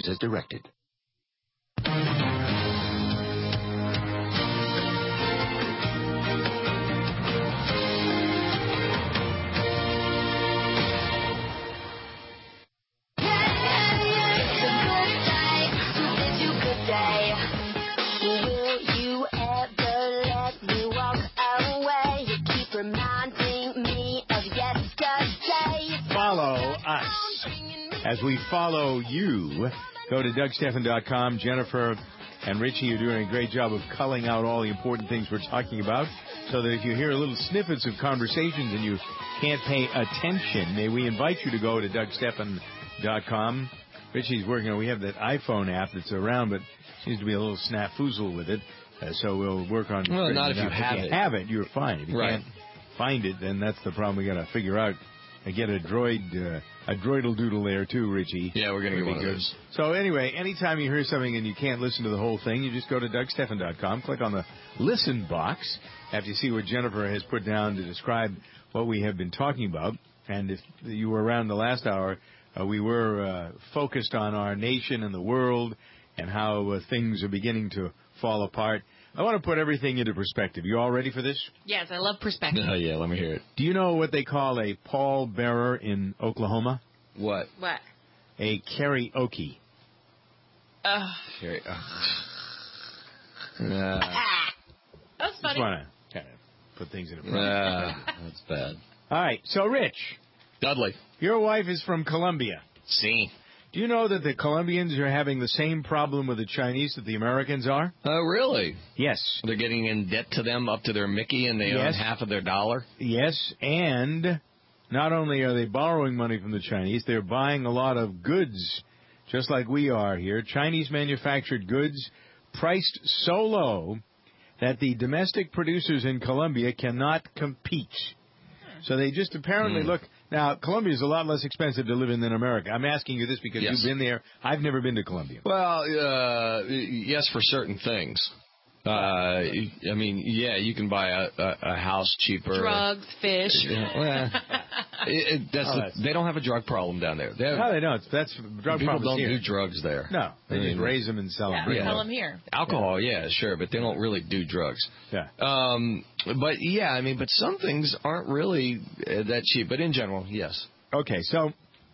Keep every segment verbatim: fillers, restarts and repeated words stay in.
as directed. Follow us as we follow you. Go to Doug Stephan dot com. Jennifer and Richie are doing a great job of culling out all the important things we're talking about, so that if you hear little snippets of conversations and you can't pay attention, may we invite you to go to Doug Stephan dot com. Richie's working on, we have that iPhone app that's around, but seems to be a little snafuzzle with it, uh, so we'll work on... Well, not if you have it. If you it. have it, you're fine. If you right. can't find it, then that's the problem we got to figure out. I get a droid, uh, a droidle doodle there too, Richie. Yeah, we're going to get one good. of those. So anyway, anytime you hear something and you can't listen to the whole thing, you just go to Doug Stephan dot com, click on the listen box after you see what Jennifer has put down to describe what we have been talking about. And if you were around the last hour, uh, we were uh, focused on our nation and the world and how uh, things are beginning to fall apart. I want to put everything into perspective. You all ready for this? Yes, I love perspective. Oh, yeah, let me hear it. Do you know what they call a pallbearer in Oklahoma? What? What? A karaoke. Ugh. Carry, uh, Ah. That was funny. Just want to kind of put things in perspective. uh, that's bad. All right, so Rich, Dudley. your wife is from Colombia. See. Do you know that the Colombians are having the same problem with the Chinese that the Americans are? Oh, really? Yes. They're getting in debt to them up to their Mickey, and they Yes. own half of their dollar? Yes, and not only are they borrowing money from the Chinese, they're buying a lot of goods, just like we are here. Chinese manufactured goods priced so low that the domestic producers in Colombia cannot compete. So they just apparently Hmm. look... Now, Colombia is a lot less expensive to live in than America. I'm asking you this because Yes. you've been there. I've never been to Colombia. Well, uh, yes, for certain things. Uh, I mean, yeah, you can buy a, a, a house cheaper. Drugs, fish. Yeah, well, it, it, that's Oh, the, that's- they don't have a drug problem down there. They have, No, they don't. That's drug people problems don't here. do drugs there. No, they I just mean, raise them and sell Yeah, them. Yeah. tell them here. Alcohol, yeah, sure, but they don't really do drugs. Yeah. Um, but yeah, I mean, but some things aren't really uh, that cheap. But in general, yes. Okay, so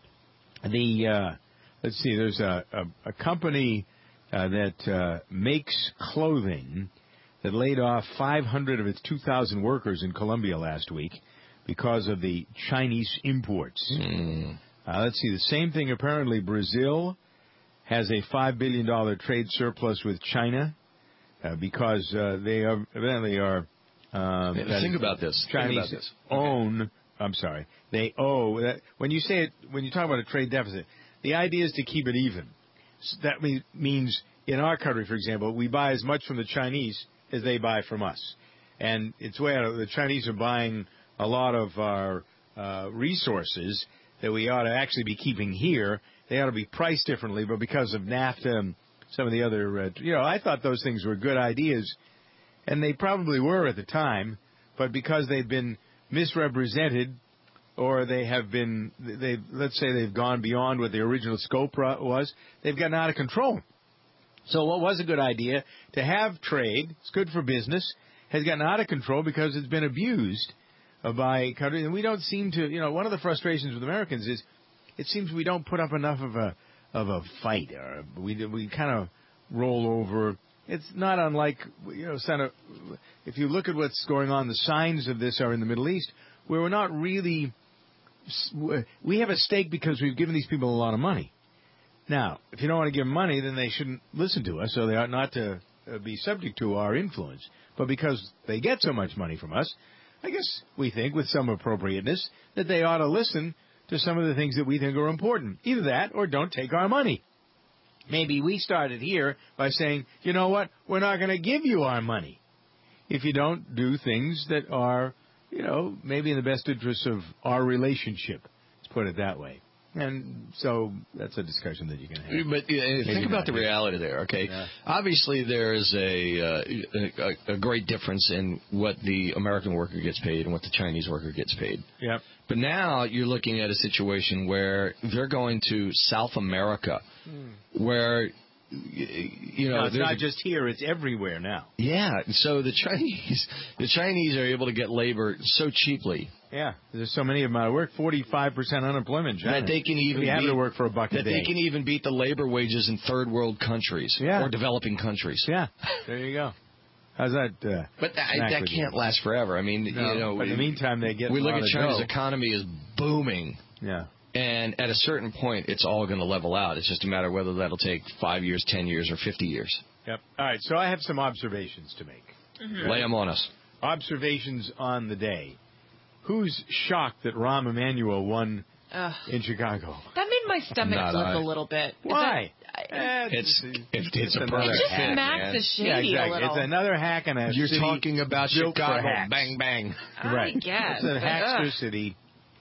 the uh, let's see. There's a a, a company uh, that uh, makes clothing that laid off five hundred of its two thousand workers in Colombia last week because of the Chinese imports. Mm. Uh, let's see. The same thing. Apparently, Brazil has a five billion dollar trade surplus with China uh, because uh, they are, evidently are. Um, Yeah, think about this. Think Chinese about this. own. I'm sorry. They owe. That, when you say it, when you talk about a trade deficit, the idea is to keep it even. So that mean, means in our country, for example, we buy as much from the Chinese as they buy from us, and it's way out of, the Chinese are buying a lot of our uh, resources that we ought to actually be keeping here. They ought to be priced differently, but because of NAFTA and some of the other, uh, you know, I thought those things were good ideas, and they probably were at the time, but because they've been misrepresented, or they have been, they let's say they've gone beyond what the original scope was, they've gotten out of control. So what was a good idea to have trade, it's good for business, has gotten out of control because it's been abused by countries. And we don't seem to, you know, one of the frustrations with Americans is it seems we don't put up enough of a of a fight, or we we kind of roll over. It's not unlike, you know, Senator, if you look at what's going on, the signs of this are in the Middle East, where we're not really, we have a stake because we've given these people a lot of money. Now, if you don't want to give them money, then they shouldn't listen to us, so they ought not to be subject to our influence. But because they get so much money from us, I guess we think, with some appropriateness, that they ought to listen to some of the things that we think are important. Either that, or don't take our money. Maybe we started here by saying, you know what, we're not going to give you our money if you don't do things that are, you know, maybe in the best interest of our relationship. Let's put it that way. And so that's a discussion that you can have. But uh, think about the reality there, okay? Yeah. Obviously, there's a, uh, a a great difference in what the American worker gets paid and what the Chinese worker gets paid. Yep. But now you're looking at a situation where they're going to South America, Hmm. where you know No, it's there's not a- just here; it's everywhere now. yeah. So the Chinese the Chinese are able to get labor so cheaply Yeah, there's so many of them out of work. Forty-five percent unemployment. in China. that they can even If you have beat, to work for a buck a that day. they can even beat the labor wages in third world countries Yeah. or developing countries. Yeah, there you go. How's that? Uh, But that, Mac that with can't you? last forever. I mean, No, you know, but in the meantime, they get we a look lot at of China's dough. economy is booming, Yeah. and at a certain point, it's all going to level out. It's just a matter of whether that'll take five years, ten years, or fifty years. Yep. All right. So I have some observations to make. Mm-hmm. Lay them on us. Observations on the day. Who's shocked that Rahm Emanuel won Ugh. in Chicago? That made my stomach Not flip I. a little bit. Is Why? that- I- Eh, It's it's, it's a another it just hack, smacks man. the shady yeah, exactly. a little. It's another hack and a You're city talking about built for Chicago. hacks. Bang bang. I Right. guess. It's a but, hackster ugh. city.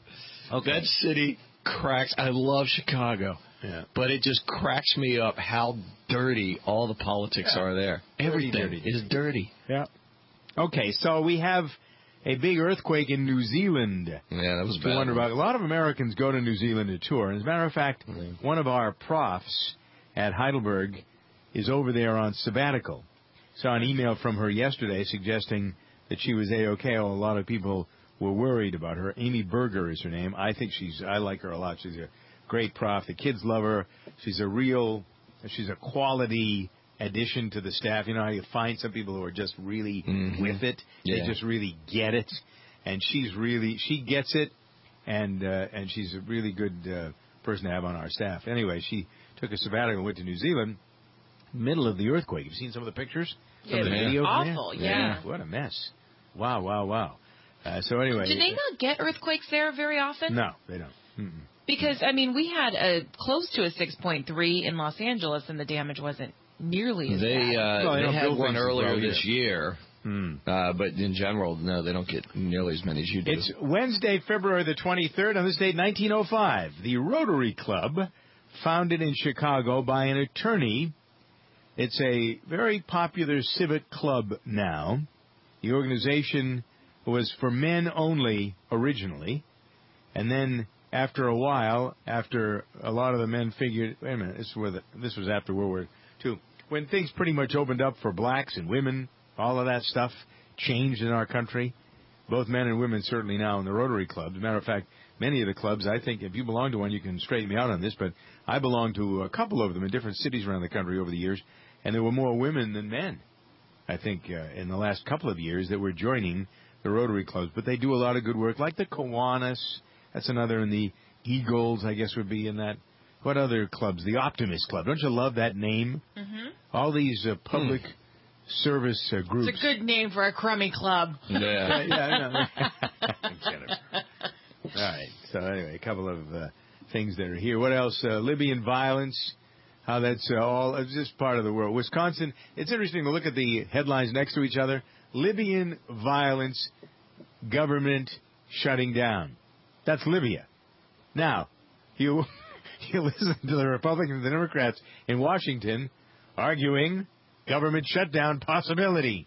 That city cracks. I love Chicago. Yeah. But it just cracks me up how dirty all the politics Yeah. are there. Dirty, Everything dirty, is dirty. Yeah. Okay, so we have a big earthquake in New Zealand. Yeah, that was To bad. wonder about. A lot of Americans go to New Zealand to tour. As a matter of fact, Mhm. one of our profs at Heidelberg is over there on sabbatical. Saw an email from her yesterday suggesting that she was A-OK. Oh, a lot of people were worried about her. Amy Berger is her name. I think she's, I like her a lot. She's a great prof. The kids love her. She's a real, she's a quality addition to the staff. You know how you find some people who are just really Mhm. with it? Yeah. They just really get it. And she's really, she gets it. And, uh, and she's a really good, uh, person to have on our staff. Anyway, she took a sabbatical and went to New Zealand, middle of the earthquake. You've seen some of the pictures? Some Yeah, of the it was videos? awful, there? yeah. What a mess. Wow, wow, wow. Uh, so anyway. Do they not get earthquakes there very often? No, they don't. Mm-mm. Because, I mean, we had a close to a six point three in Los Angeles, and the damage wasn't nearly as They bad. uh, Well, they they don't had build one things as earlier well this year, Hmm. uh, but in general, no, they don't get nearly as many as you do. It's Wednesday, February the twenty-third, on this date, nineteen oh five. The Rotary Club, founded in Chicago by an attorney. It's a very popular civic club now. The organization was for men only originally, and then after a while, after a lot of the men figured, wait a minute, this, were the, this was after World War Two, when things pretty much opened up for blacks and women, all of that stuff changed in our country. Both men and women certainly now in the Rotary Club. As a matter of fact, many of the clubs, I think, if you belong to one, you can straighten me out on this, but I belong to a couple of them in different cities around the country over the years, and there were more women than men, I think, uh, in the last couple of years that were joining the Rotary Clubs. But they do a lot of good work, like the Kiwanis. That's another, and the Eagles, I guess, would be in that. What other clubs? The Optimist Club. Don't you love that name? Mm-hmm. All these uh, public service uh, groups. It's a good name for a crummy club. Yeah. yeah, I know. Jennifer. All right. So anyway, a couple of uh, things that are here. What else? Uh, Libyan violence. How that's uh, all. It's just part of the world. Wisconsin. It's interesting to look at the headlines next to each other. Libyan violence. Government shutting down. That's Libya. Now, you you listen to the Republicans and the Democrats in Washington arguing government shutdown possibility.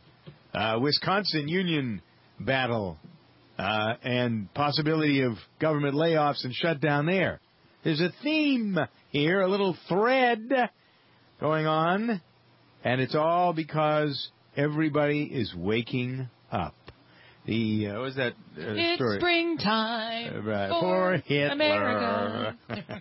Uh, Wisconsin union battle uh, and possibility of government layoffs and shutdown there. There's a theme here, a little thread going on, and it's all because everybody is waking up. The uh, what was that uh, It's story? springtime Uh, right, for, for Hitler. America.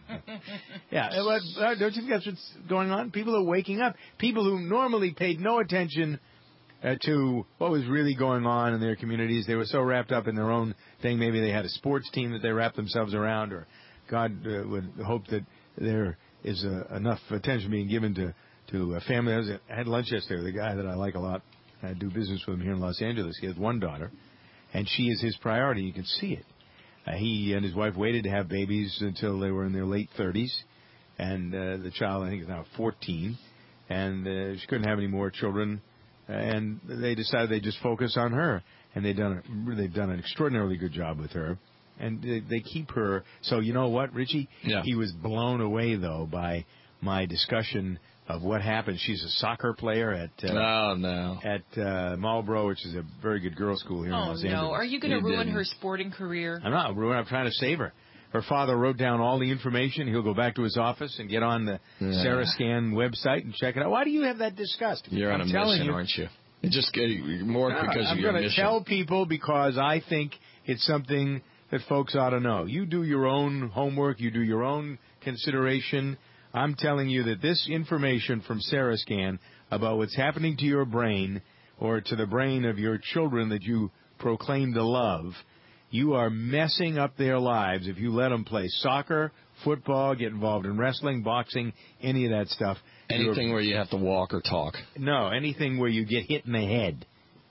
Yeah, uh, but, uh, don't you think that's what's going on? People are waking up. People who normally paid no attention uh, to what was really going on in their communities. They were so wrapped up in their own thing. Maybe they had a sports team that they wrapped themselves around, or God uh, would hope that there is uh, enough attention being given to to a family. I, was, I had lunch yesterday with a guy that I like a lot. I do business with him here in Los Angeles. He has one daughter, and she is his priority. You can see it. Uh, he and his wife waited to have babies until they were in their late thirties, and uh, the child, I think, is now fourteen, and uh, she couldn't have any more children, and they decided they'd just focus on her, and they've done a, they've done an extraordinarily good job with her, and they, they keep her. So you know what, Richie? Yeah. He was blown away though by my discussion of what happened. She's a soccer player at uh, oh no at uh, Marlboro, which is a very good girls' school here oh, in Los no. Angeles. Are you going to You ruin didn't. her sporting career? I'm not ruining. I'm trying to save her. Her father wrote down all the information. He'll go back to his office and get on the Yeah. Sarah Scan website and check it out. Why do you have that disgust? You're on I'm a telling mission, you, aren't you? It just uh, more No, because I'm of your gonna mission. tell people because I think it's something that folks ought to know. You do your own homework. You do your own consideration. I'm telling you that this information from Sarah Scan about what's happening to your brain or to the brain of your children that you proclaim to love, you are messing up their lives if you let them play soccer, football, get involved in wrestling, boxing, any of that stuff. Anything You're, where you have to walk or talk. no, anything where you get hit in the head.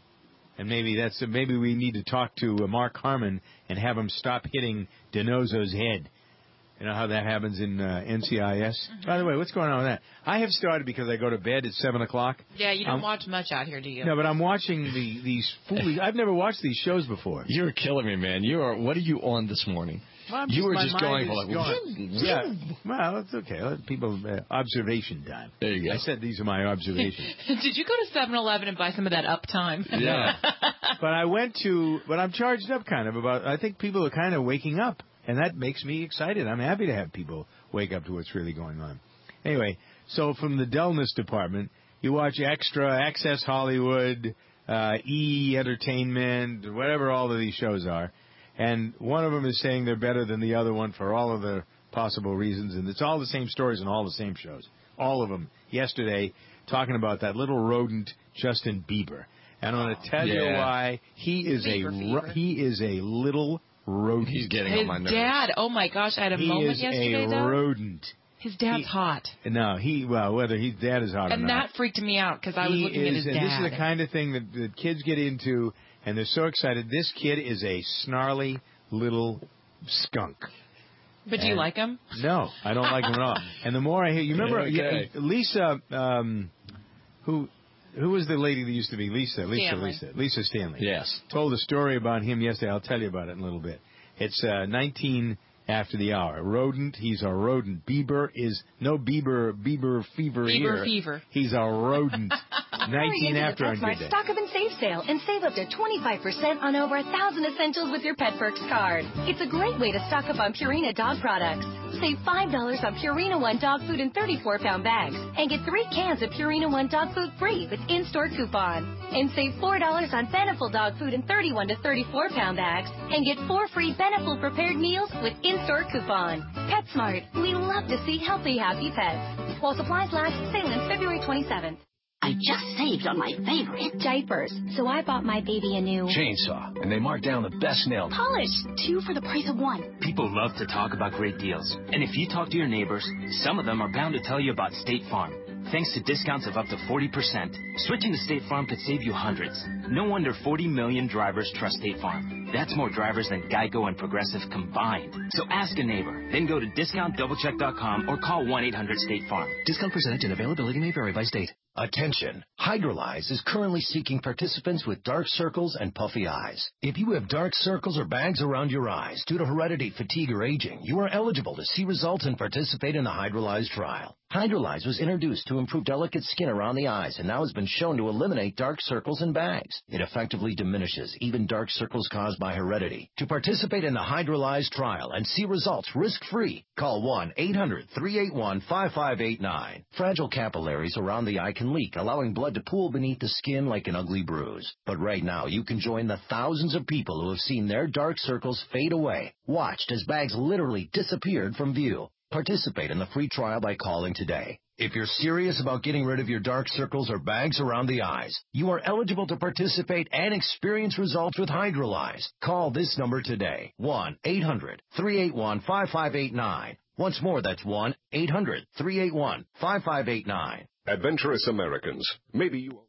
And maybe that's maybe we need to talk to uh, Mark Harmon and have him stop hitting DiNozzo's head. You know how that happens in uh, N C I S? Mm-hmm. By the way, what's going on with that? I have started because I go to bed at seven o'clock. Yeah, you don't Um, watch much out here, do you? No, but I'm watching the these foolish. I've never watched these shows before. You're killing me, man. You are. What are you on this morning? Well, I'm you were my just mind going is for like. going- yeah. Well, it's okay. Let people uh, observation time. There you go. I said these are my observations. Did you go to seven eleven and buy some of that uptime? Yeah. But I went to, but I'm charged up kind of about, I think people are kind of waking up, and that makes me excited. I'm happy to have people wake up to what's really going on. Anyway, so from the dullness department, you watch Extra, Access Hollywood, uh, E! Entertainment, whatever all of these shows are, and one of them is saying they're better than the other one for all of the possible reasons, and it's all the same stories and all the same shows. All of them. Yesterday, talking about that little rodent, Justin Bieber. And I'm going to tell you Yeah. why he is Fever, a fever. ro- he is a little rodent. He's getting His on my nerves. dad, oh my gosh, I had a he moment is yesterday, a though. rodent. His dad's he- hot. No, he well whether his dad is hot or And not. that freaked me out because I was he looking is, at his and dad. this is the kind of thing that, that kids get into, and they're so excited. This kid is a snarly little skunk. But do you and- like him? No, I don't like him at all. And the more I hear, you remember Okay. yeah, Lisa, um, who who was the lady that used to be Lisa? Lisa, Stanley. Lisa, Lisa Stanley. Yes. Told a story about him yesterday. I'll tell you about it in a little bit. It's uh, nineteen after the hour. Rodent. He's a rodent. Bieber is no Bieber. Bieber fever Bieber here. fever. He's a rodent. nineteen Hurry into after the on PetSmart good day. Stock Up and Save sale and save up to twenty-five percent on over a thousand essentials with your PetPerks card. It's a great way to stock up on Purina dog products. Save five dollars on Purina One dog food in thirty-four pound bags and get three cans of Purina One dog food free with in-store coupon. And save four dollars on Beneful dog food in thirty-one to thirty-four pound bags and get four free Beneful prepared meals with in-store coupon. PetSmart, we love to see healthy, happy pets. While supplies last, sale ends February twenty-seventh. I just saved on my favorite. Diapers. So I bought my baby a new Chainsaw, and they marked down the best nail. Polish, two for the price of one. People love to talk about great deals. And if you talk to your neighbors, some of them are bound to tell you about State Farm. Thanks to discounts of up to forty percent, switching to State Farm could save you hundreds. No wonder forty million drivers trust State Farm. That's more drivers than Geico and Progressive combined. So ask a neighbor, then go to discount double check dot com or call one eight hundred state farm. Discount percentage and availability may vary by state. Attention! Hydrolyze is currently seeking participants with dark circles and puffy eyes. If you have dark circles or bags around your eyes due to heredity, fatigue, or aging, you are eligible to see results and participate in the Hydrolyze trial. Hydrolyze was introduced to improve delicate skin around the eyes and now has been shown to eliminate dark circles and bags. It effectively diminishes even dark circles caused by heredity. To participate in the Hydrolyze trial and see results risk-free, call one eight hundred three eight one five five eight nine. Fragile capillaries around the eye can leak, allowing blood to pool beneath the skin like an ugly bruise. But right now, you can join the thousands of people who have seen their dark circles fade away, watched as bags literally disappeared from view. Participate in the free trial by calling today. If you're serious about getting rid of your dark circles or bags around the eyes, you are eligible to participate and experience results with Hydrolyze. Call this number today, one eight hundred three eight one five five eight nine. Once more, that's one eight hundred three eight one five five eight nine. Adventurous Americans, maybe you...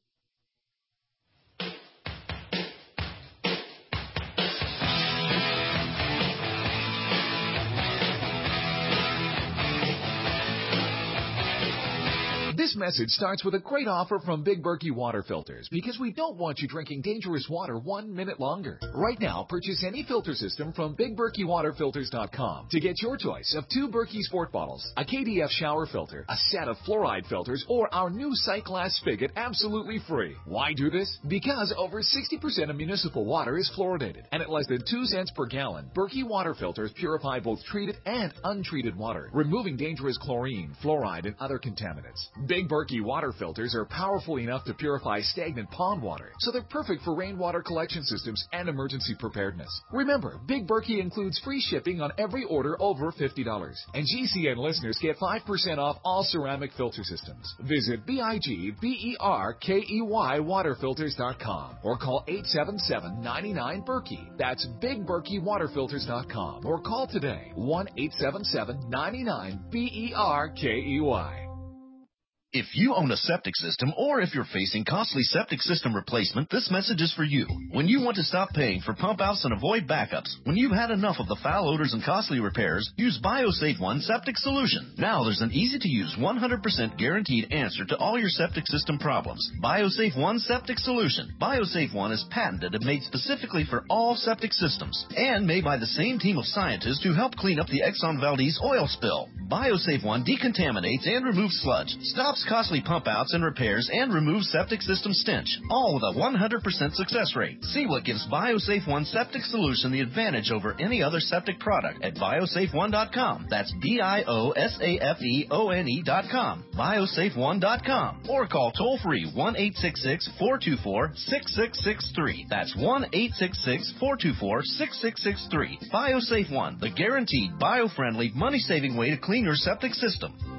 This message starts with a great offer from Big Berkey Water Filters because we don't want you drinking dangerous water one minute longer. Right now, purchase any filter system from Big Berkey Water Filters dot com to get your choice of two Berkey Sport bottles, a K D F shower filter, a set of fluoride filters, or our new sight glass spigot absolutely free. Why do this? Because over sixty percent of municipal water is fluoridated, and at less than two cents per gallon, Berkey Water Filters purify both treated and untreated water, removing dangerous chlorine, fluoride, and other contaminants. Big Berkey Water Filters are powerful enough to purify stagnant pond water, so they're perfect for rainwater collection systems and emergency preparedness. Remember, Big Berkey includes free shipping on every order over fifty dollars, and G C N listeners get five percent off all ceramic filter systems. Visit B I G B E R K E Y water filters dot com or call eight seven seven, nine nine, Berkey. That's Big Berkey Water Filters dot com or call today one eight seven seven, nine nine, B E R K E Y. If you own a septic system or if you're facing costly septic system replacement, this message is for you. When you want to stop paying for pump outs and avoid backups, when you've had enough of the foul odors and costly repairs, use BioSafe One Septic Solution. Now there's an easy-to-use one hundred percent guaranteed answer to all your septic system problems. BioSafe One Septic Solution. BioSafe One is patented and made specifically for all septic systems and made by the same team of scientists who helped clean up the Exxon Valdez oil spill. BioSafe One decontaminates and removes sludge, stops costly pump outs and repairs, and removes septic system stench, all with a one hundred percent success rate. See what gives BioSafe One Septic Solution the advantage over any other septic product at biosafe one dot com. That's B I O S A F E O N E dot com. biosafe one dot com. Or call toll-free one eight six six, four two four, six six six three. That's one eight six six, four two four, six six six three. BioSafe One, the guaranteed, bio-friendly, money-saving way to clean your septic system.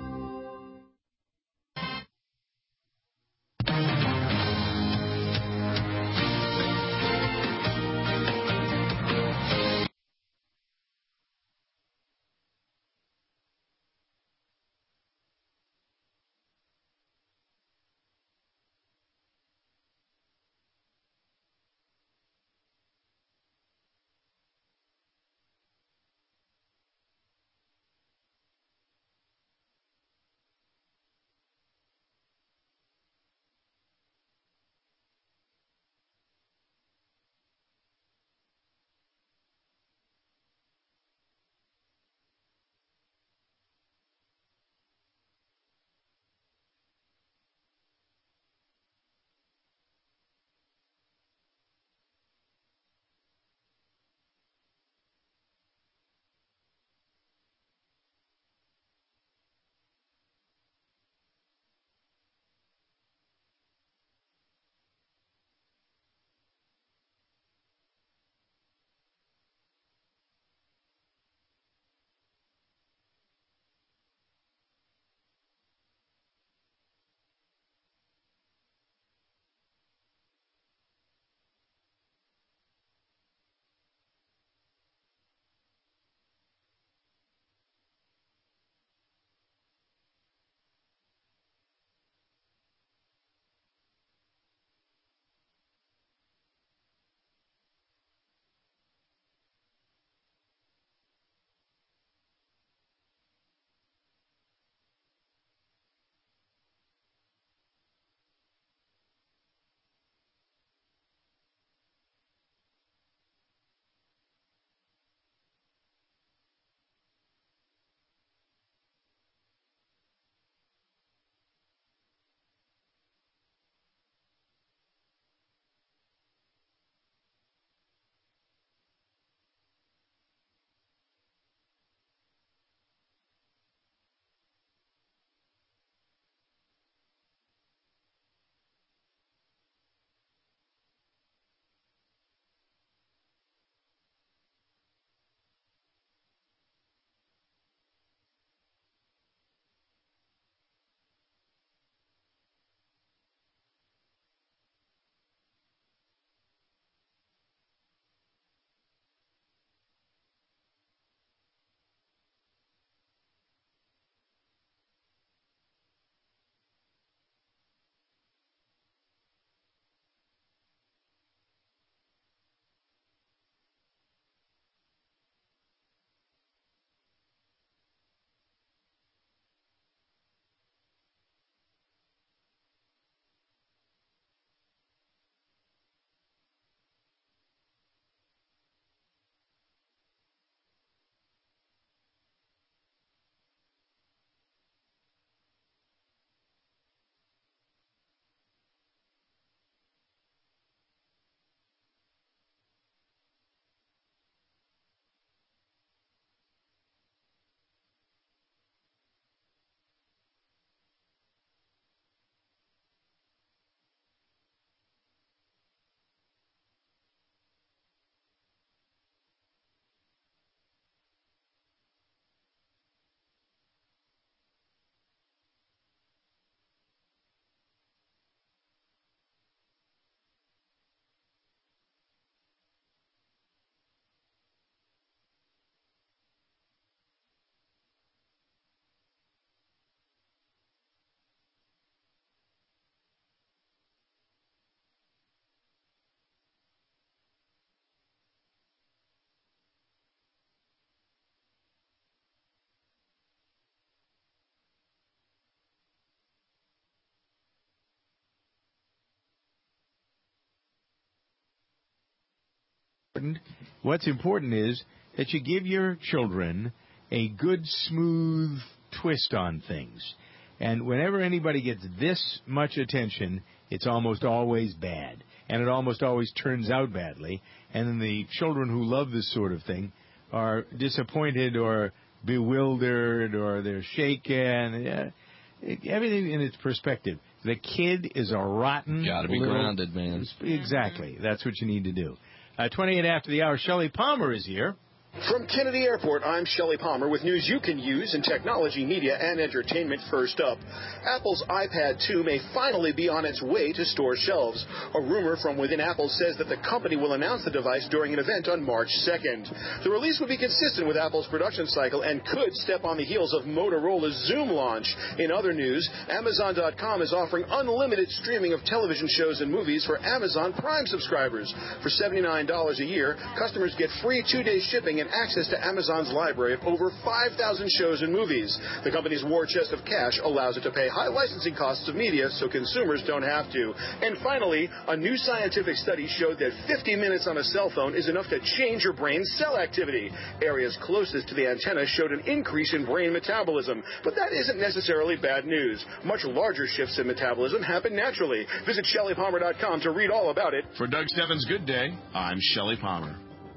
important. What's important is that you give your children a good, smooth twist on things. And whenever anybody gets this much attention, it's almost always bad. And it almost always turns out badly. And then the children who love this sort of thing are disappointed or bewildered or they're shaken. Yeah, everything in its perspective. The kid is a rotten... Got to be little, grounded, man. Exactly. That's what you need to do. Uh, twenty-eight after the hour, Shelley Palmer is here. From Kennedy Airport, I'm Shelley Palmer with news you can use in technology, media, and entertainment. First up, Apple's iPad two may finally be on its way to store shelves. A rumor from within Apple says that the company will announce the device during an event on March second. The release would be consistent with Apple's production cycle and could step on the heels of Motorola's Zoom launch. In other news, Amazon dot com is offering unlimited streaming of television shows and movies for Amazon Prime subscribers. For seventy-nine dollars a year, customers get free two-day shipping and access to Amazon's library of over five thousand shows and movies. The company's war chest of cash allows it to pay high licensing costs of media so consumers don't have to. And finally, a new scientific study showed that fifty minutes on a cell phone is enough to change your brain's cell activity. Areas closest to the antenna showed an increase in brain metabolism, but that isn't necessarily bad news. Much larger shifts in metabolism happen naturally. Visit Shelley Palmer dot com to read all about it. For Doug Steffens' Good Day, I'm Shelley Palmer.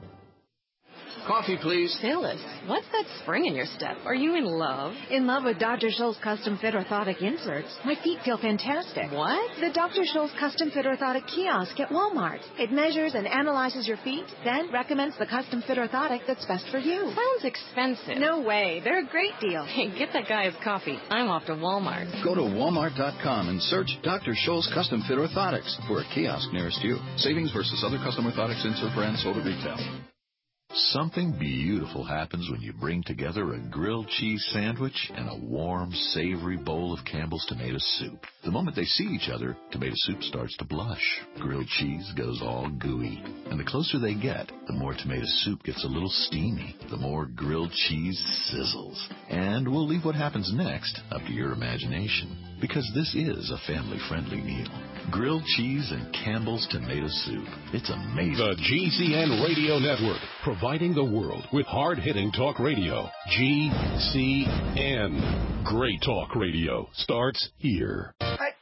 Coffee, please. Phyllis, what's that spring in your step? Are you in love? In love with Doctor Scholl's custom fit orthotic inserts. My feet feel fantastic. What? The Doctor Scholl's custom fit orthotic kiosk at Walmart. It measures and analyzes your feet, then recommends the custom fit orthotic that's best for you. Sounds expensive. No way. They're a great deal. Hey, get that guy his coffee. I'm off to Walmart. Go to Walmart dot com and search Doctor Scholl's custom fit orthotics for a kiosk nearest you. Savings versus other custom orthotics insert brands sold at retail. Something beautiful happens when you bring together a grilled cheese sandwich and a warm, savory bowl of Campbell's tomato soup. The moment they see each other, tomato soup starts to blush. Grilled cheese goes all gooey. And the closer they get, the more tomato soup gets a little steamy. The more grilled cheese sizzles. And we'll leave what happens next up to your imagination. Because this is a family-friendly meal. Grilled cheese and Campbell's tomato soup. It's amazing. The G C N Radio Network, providing the world with hard-hitting talk radio. G C N. Great talk radio starts here.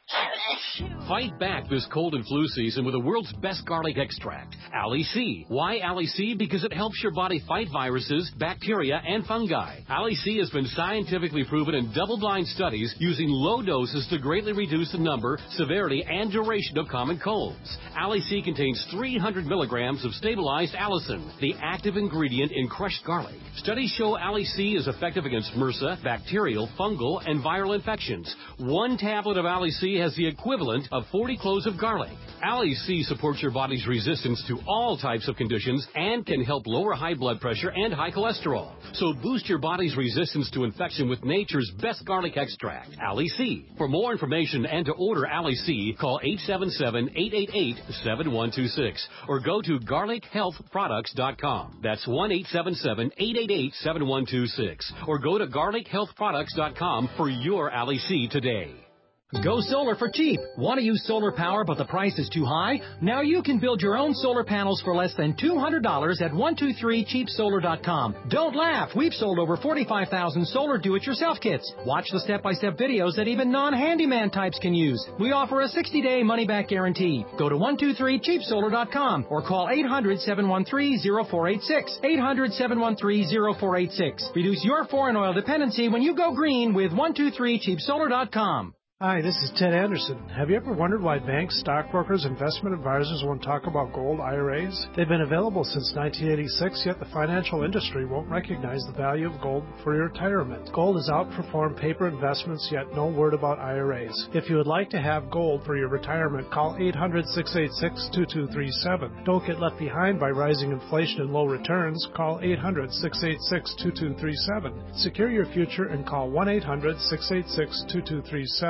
Fight back this cold and flu season with the world's best garlic extract, Ali C. Why Ali C? Because it helps your body fight viruses, bacteria, and fungi. Ali C has been scientifically proven in double-blind studies using low doses to greatly reduce the number, severity, and duration of common colds. Ali C contains three hundred milligrams of stabilized allicin, the active ingredient in crushed garlic. Studies show Ali C is effective against MRSA, bacterial, fungal, and viral infections. One tablet of Ali C has the equivalent of forty cloves of garlic. Ali C supports your body's resistance to all types of conditions and can help lower high blood pressure and high cholesterol. So boost your body's resistance to infection with nature's best garlic extract, Ali C. For more information and to order Ali C, call eight seven seven, eight eight eight, seven one two six or go to garlic health products dot com. That's one eight seven seven, eight eight eight, seven one two six or go to garlic health products dot com for your Ali C today. Go solar for cheap. Want to use solar power but the price is too high? Now you can build your own solar panels for less than two hundred dollars at one two three cheap solar dot com. Don't laugh. We've sold over forty-five thousand solar do-it-yourself kits. Watch the step-by-step videos that even non-handyman types can use. We offer a sixty-day money-back guarantee. Go to one two three cheap solar dot com or call eight hundred, seven one three, zero four eight six. eight hundred, seven one three, zero four eight six. Reduce your foreign oil dependency when you go green with one two three cheap solar dot com. Hi, this is Ted Anderson. Have you ever wondered why banks, stockbrokers, investment advisors won't talk about gold I R As? They've been available since nineteen eighty-six, yet the financial industry won't recognize the value of gold for your retirement. Gold has outperformed paper investments, yet no word about I R As. If you would like to have gold for your retirement, call eight hundred, six eight six, two two three seven. Don't get left behind by rising inflation and low returns. Call eight hundred, six eight six, two two three seven. Secure your future and call one eight hundred, six eight six, two two three seven.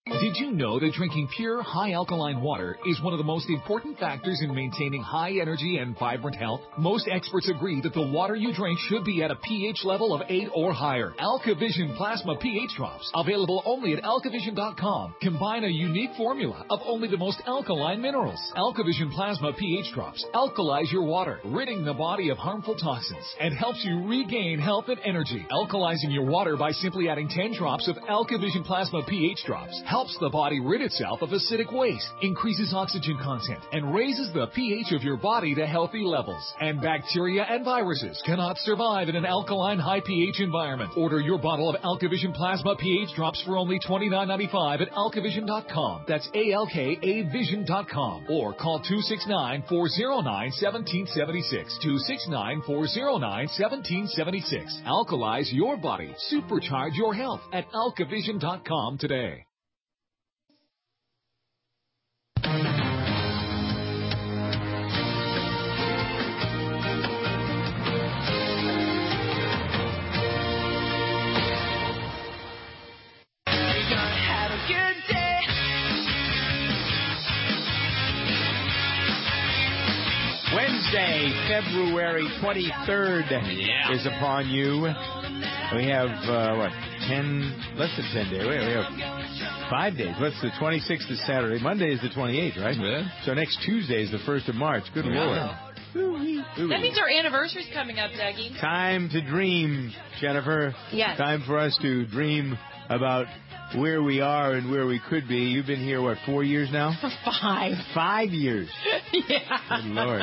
Did you know that drinking pure, high-alkaline water is one of the most important factors in maintaining high energy and vibrant health? Most experts agree that the water you drink should be at a pH level of eight or higher. AlkaVision Plasma pH Drops, available only at alkavision dot com, combine a unique formula of only the most alkaline minerals. AlkaVision Plasma pH Drops alkalize your water, ridding the body of harmful toxins, and helps you regain health and energy. Alkalizing your water by simply adding ten drops of AlkaVision Plasma pH Drops helps the body rid itself of acidic waste, increases oxygen content, and raises the pH of your body to healthy levels. And bacteria and viruses cannot survive in an alkaline high pH environment. Order your bottle of AlkaVision Plasma pH Drops for only twenty-nine ninety-five at alkavision dot com. That's A L K A vision dot com. Or call two six nine, four zero nine, one seven seven six. two six nine, four zero nine, one seven seven six. Alkalize your body. Supercharge your health at alkavision dot com today. Wednesday, February twenty-third yeah. is upon you. We have, uh, what, ten, less than ten days. We have five days. What's the twenty-sixth is Saturday. Monday is the twenty-eighth, right? Yeah. So next Tuesday is the first of March. Good yeah. Lord. That means our anniversary's coming up, Dougie. Time to dream, Jennifer. Yes. Time for us to dream about where we are and where we could be. You've been here, what, four years now? Five. Five years. Yeah. Good Lord.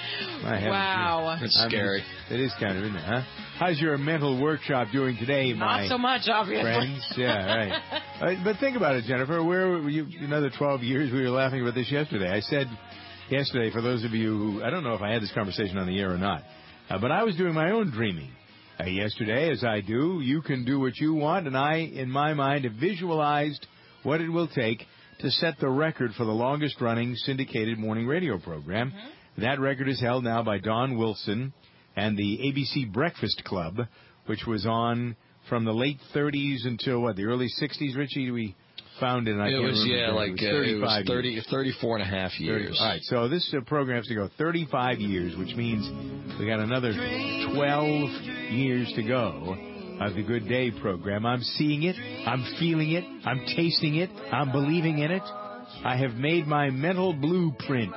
Wow. It's scary. It is kind of, isn't it, huh? How's your mental workshop doing today, my Not so much, obviously. friends? Yeah, right. uh, but think about it, Jennifer. Where were you? Another twelve years. We were laughing about this yesterday. I said yesterday, for those of you who, I don't know if I had this conversation on the air or not, uh, but I was doing my own dreaming. Uh, yesterday, as I do, you can do what you want, and I, in my mind, have visualized what it will take to set the record for the longest-running syndicated morning radio program. Mm-hmm. That record is held now by Don Wilson and the A B C Breakfast Club, which was on from the late thirties until, what, the early sixties, Richie? We found it, and I it can't was, remember. yeah, like, it was, uh, it was thirty, years. thirty-four and a half years. thirty, all right, so this uh, program has to go thirty-five years, which means we got another twelve years to go of the Good Day program. I'm seeing it. I'm feeling it. I'm tasting it. I'm believing in it. I have made my mental blueprint.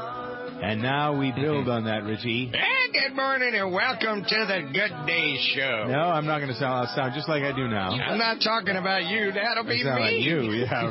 And now we build on that, Richie. And good morning and welcome to the Good Day Show. No, I'm not going to sound, I'll sound just like I do now. I'm not talking about you. That'll be sound me. Like you, yeah,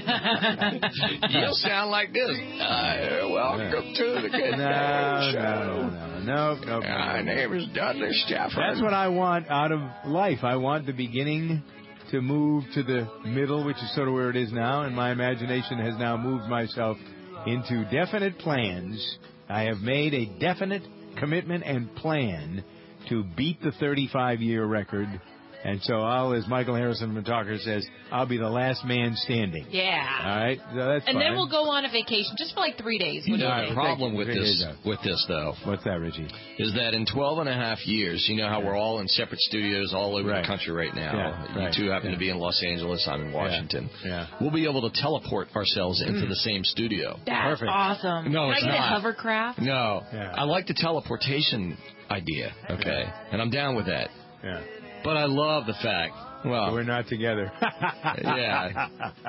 right. You'll sound like this. Uh, welcome yeah. to the Good no, Day Show. No, no, no, no. no My no. name is Dudley Stafford. That's what I want out of life. I want the beginning to move to the middle, which is sort of where it is now, and my imagination has now moved myself into definite plans. I have made a definite commitment and plan to beat the thirty-five-year record. And so I'll, as Michael Harrison from Talker says, I'll be the last man standing. Yeah. All right? So that's and fine. then we'll go on a vacation just for like three days. You know, the problem with this, with this, though. What's that, Richie? Is that in twelve and a half years, you know how we're all in separate studios all over right. the country right now. Yeah, you right. two happen yeah. to be in Los Angeles. I'm in Washington. Yeah. yeah. We'll be able to teleport ourselves into the same studio. That's Perfect. awesome. No, Can it's I get not. a hovercraft? No. Yeah. I like the teleportation idea, okay? Yeah. And I'm down with that. Yeah. But I love the fact... Well, we're not together. yeah.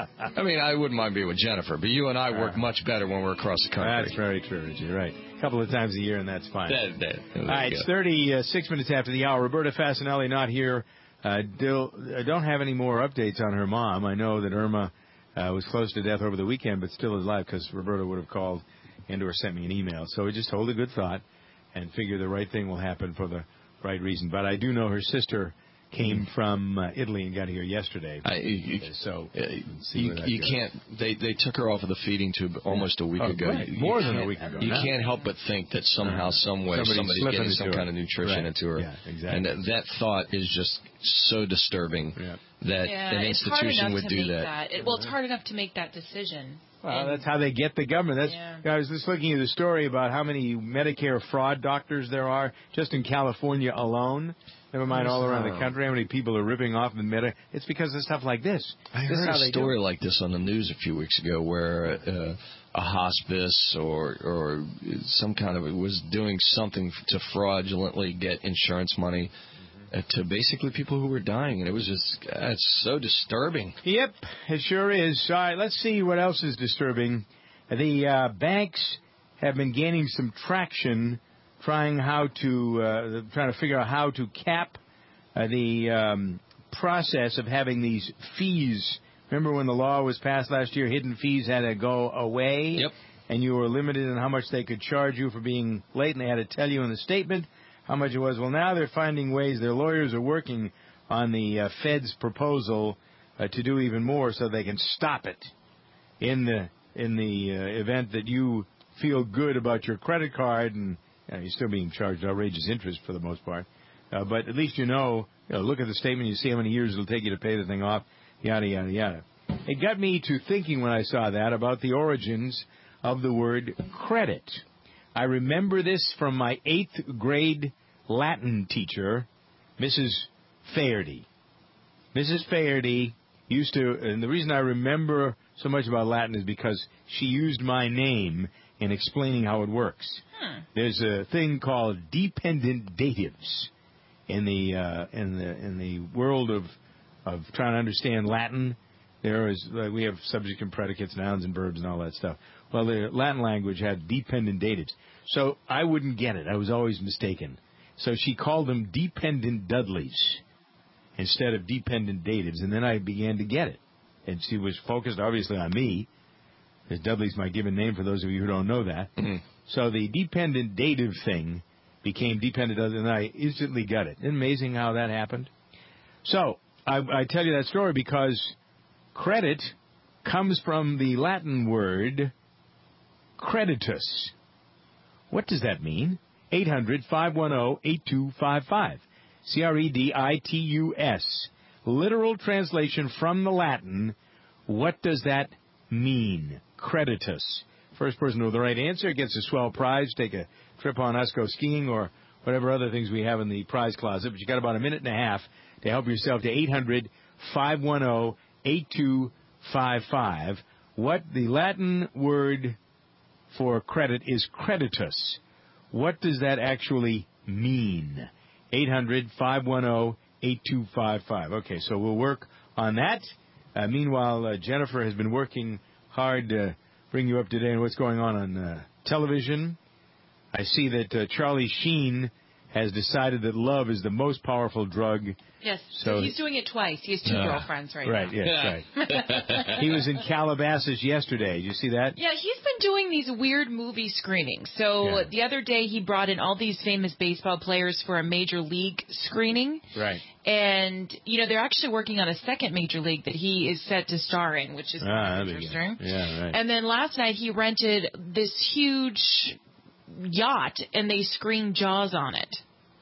I mean, I wouldn't mind being with Jennifer, but you and I work uh, much better when we're across the country. That's very true, Richie. Right. A couple of times a year, and that's fine. That, that, All right, it's thirty-six minutes after the hour. Roberta Fasanelli not here. Uh, do, uh, don't have any more updates on her mom. I know that Irma uh, was close to death over the weekend, but still is alive because Roberta would have called and or sent me an email. So we just hold a good thought and figure the right thing will happen for the right reason. But I do know her sister came from uh, Italy and got here yesterday. I, you, so uh, you, you can't. They they took her off of the feeding tube almost a week oh, ago. Right. You, More you than a week ago. You no. can't help but think that somehow, uh, some way, somebody's, somebody's getting some her. kind of nutrition right. into her. Yeah, exactly. And that, that thought is just so disturbing yeah. that yeah, an institution would do that. that. It, well, it's hard enough to make that decision. Well, and, that's how they get the government. That's, yeah. I was just looking at the story about how many Medicare fraud doctors there are just in California alone. Never mind all around the country. How many people are ripping off the meta? It's because of stuff like this. I this heard is how a they story do it. like this on the news a few weeks ago where uh, a hospice or or some kind of was doing something to fraudulently get insurance money uh, to basically people who were dying, and it was just uh, it's so disturbing. Yep, it sure is. All right, let's see what else is disturbing. The uh, banks have been gaining some traction, trying how to uh, trying to figure out how to cap uh, the um, process of having these fees. Remember when the law was passed last year, hidden fees had to go away? Yep. And you were limited in how much they could charge you for being late, and they had to tell you in the statement how much it was. Well, now they're finding ways. Their lawyers are working on the uh, Fed's proposal uh, to do even more so they can stop it in the in the uh, event that you feel good about your credit card, and you know, you're still being charged outrageous interest for the most part. Uh, but at least you know, you know, look at the statement, you see how many years it'll take you to pay the thing off, yada, yada, yada. It got me to thinking when I saw that about the origins of the word credit. I remember this from my eighth grade Latin teacher, Missus Faherty. Missus Faherty used to, and the reason I remember so much about Latin is because she used my name in explaining how it works. Hmm. There's a thing called dependent datives in the uh, in the in the world of of trying to understand Latin. There is uh, we have subject and predicates, nouns and verbs, and all that stuff. Well, the Latin language had dependent datives, so I wouldn't get it. I was always mistaken. So she called them dependent Dudleys instead of dependent datives, and then I began to get it. And she was focused, obviously, on me, because Dudley's my given name for those of you who don't know that. Mm-hmm. So the dependent dative thing became dependent, and I instantly got it. Isn't it amazing how that happened? So I, I tell you that story because credit comes from the Latin word creditus. What does that mean? eight hundred, five one zero, eight two five five. C R E D I T U S. Literal translation from the Latin. What does that mean? Creditus. First person with the right answer gets a swell prize. Take a trip on us, go skiing, or whatever other things we have in the prize closet. But you got about a minute and a half to help yourself to eight hundred, five one zero, eight two five five. What the Latin word for credit is creditus. What does that actually mean? eight hundred, five one zero, eight two five five. Okay, so we'll work on that. Uh, meanwhile, uh, Jennifer has been working hard to bring you up to date on what's going on on uh, television. I see that uh, Charlie Sheen has decided that love is the most powerful drug. Yes, so he's doing it twice. He has two uh, girlfriends right, right now. Yes, right. He was in Calabasas yesterday. Did you see that? Yeah, he's been doing these weird movie screenings. So yeah. The other day he brought in all these famous baseball players for a major league screening. Right. And, you know, they're actually working on a second major league that he is set to star in, which is ah, interesting. Yeah, right. And then last night he rented this huge yacht, and they screened Jaws on it.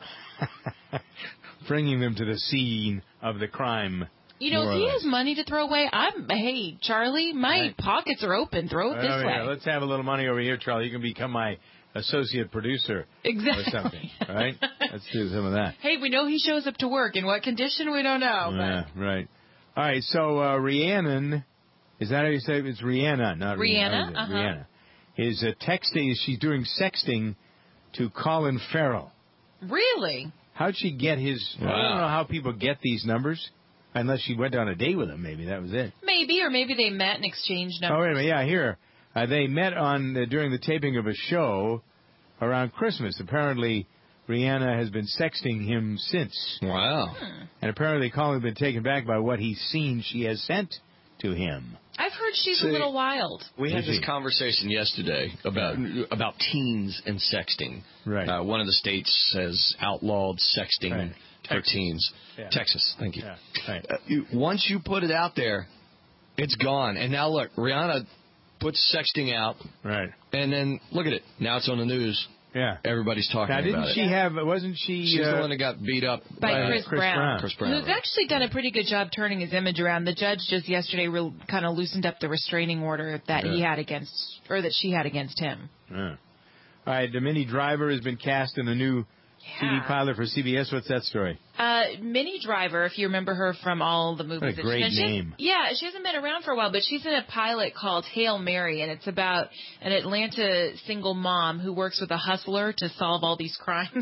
Bringing them to the scene of the crime. You know, if he has money to throw away, I'm, hey, Charlie, my right. pockets are open. Throw it this oh, way. Yeah. Let's have a little money over here, Charlie. You can become my associate producer. Exactly. Or something, right? Let's do some of that. Hey, we know he shows up to work. In what condition, we don't know. Yeah, but. Right. All right, so uh, Rhiannon, is that how you say it? It's Rihanna, not Rihanna. Rihanna. Uh-huh. Rihanna. Is uh, texting, she's doing sexting to Colin Farrell. Really? How'd she get his... Wow. I don't know how people get these numbers. Unless she went on a date with him, maybe. That was it. Maybe, or maybe they met and exchanged numbers. Oh, wait a minute. Yeah, here. Uh, they met on uh, during the taping of a show around Christmas. Apparently, Rihanna has been sexting him since. Wow. Hmm. And apparently, Colin's been taken back by what he's seen she has sent to him. I've heard she's See, a little wild. We had this conversation yesterday about about teens and sexting. Right. Uh, one of the states has outlawed sexting right. for Texas. teens. Yeah. Texas, thank you. Yeah. Right. Uh, you. Once you put it out there, it's gone. And now look, Rihanna puts sexting out. Right. And then look at it. Now it's on the news. Yeah. Everybody's talking now, about didn't it. she have, wasn't she... She's uh, the one that got beat up by, by Chris, Chris Brown. Brown. Chris Brown. Who's right. actually done a pretty good job turning his image around. The judge just yesterday re- kind of loosened up the restraining order that yeah. he had against, or that she had against him. Yeah. All right, the Minnie Driver has been cast in a new T V pilot for C B S. What's that story? Uh, Minnie Driver, if you remember her from all the movies. What a great that she, name. Yeah, she hasn't been around for a while, but she's in a pilot called Hail Mary, and it's about an Atlanta single mom who works with a hustler to solve all these crimes.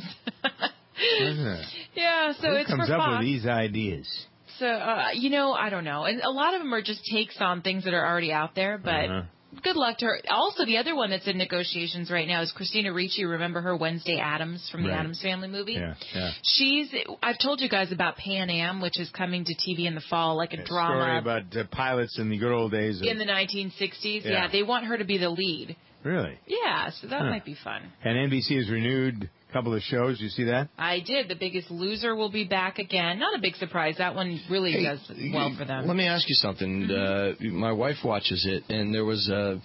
Yeah, so Who it's comes for up Fox. with these ideas? So, uh, you know, I don't know. And a lot of them are just takes on things that are already out there, but Uh-huh. good luck to her. Also, the other one that's in negotiations right now is Christina Ricci. Remember her, Wednesday Addams from the Right. Addams Family movie? Yeah, yeah. She's, I've told you guys about Pan Am, which is coming to T V in the fall, like a, A drama. story about uh, pilots in the good old days. Of, in the nineteen sixties. Yeah. Yeah, they want her to be the lead. Really? Yeah, so that Huh. might be fun. And N B C has renewed a couple of shows. You see that? I did. The Biggest Loser will be back again. Not a big surprise. That one really Hey, does well for them. Let me ask you something. Uh, my wife watches it, and there was a.